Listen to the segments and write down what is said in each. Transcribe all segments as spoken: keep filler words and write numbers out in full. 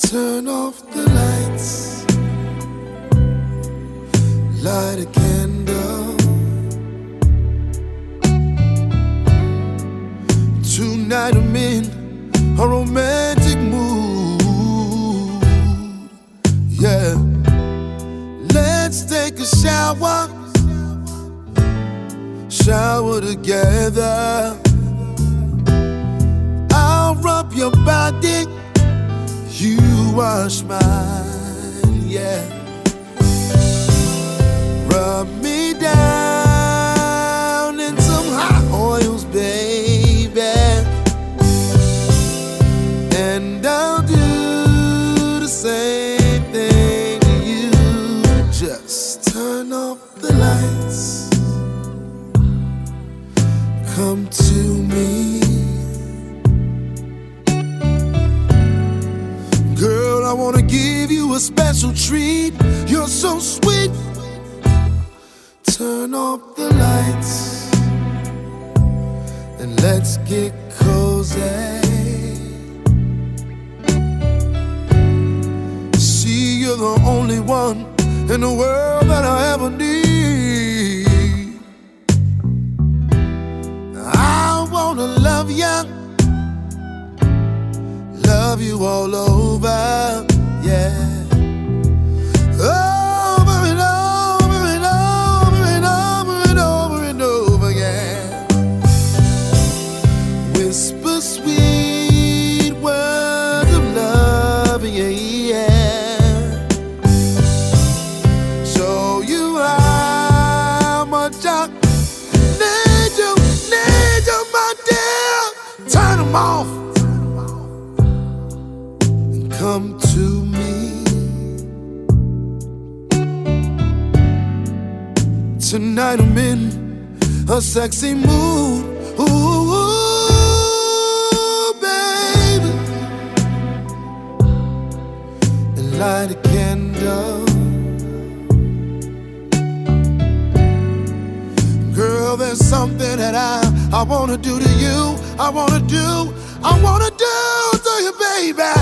Turn off the lights, light a candle. Tonight I'm in a romantic mood. Yeah, let's take a shower, shower together. I'll rub your body, you wash mine, yeah. Rub me down in some hot oils, baby, and I'll do the same thing to you. Just turn off the lights, come to me. Girl, I wanna give you a special treat. You're so sweet. Turn off the lights and let's get cozy. See, you're the only one in the world that I ever need. I wanna love you, love you all over, yeah. Over and over and over and over and over and over again. Whisper sweet words of love, yeah, yeah. Show you how much I need you, need you, my dear. Turn them off, come to me. Tonight I'm in a sexy mood. Ooh, baby, and light a candle. Girl, there's something that I I wanna do to you. I wanna do, I wanna do to you, baby.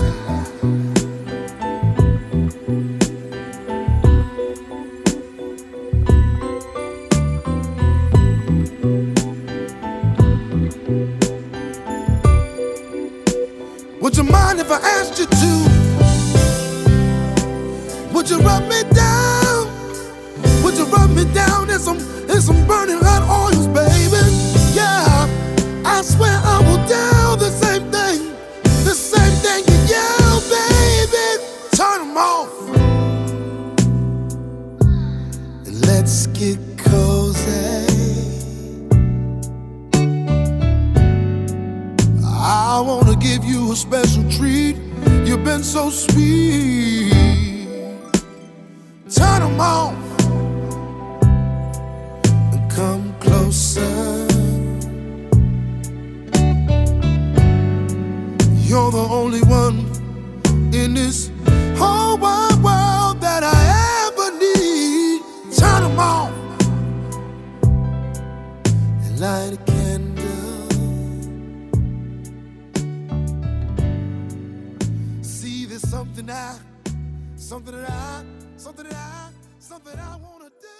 Would you mind if I asked you to? Would you rub me down? Would you rub me down in some, in some burning hot oils, baby? Yeah, I swear I will do the same thing, the same thing to you, baby. Turn them off and let's get cozy. I wanna give you a special treat. You've been so sweet. Turn them off and come closer. You're the only one in this whole wide world that I ever need. Turn them off and light a candle. Something I, something that I, something that I, something I wanna do.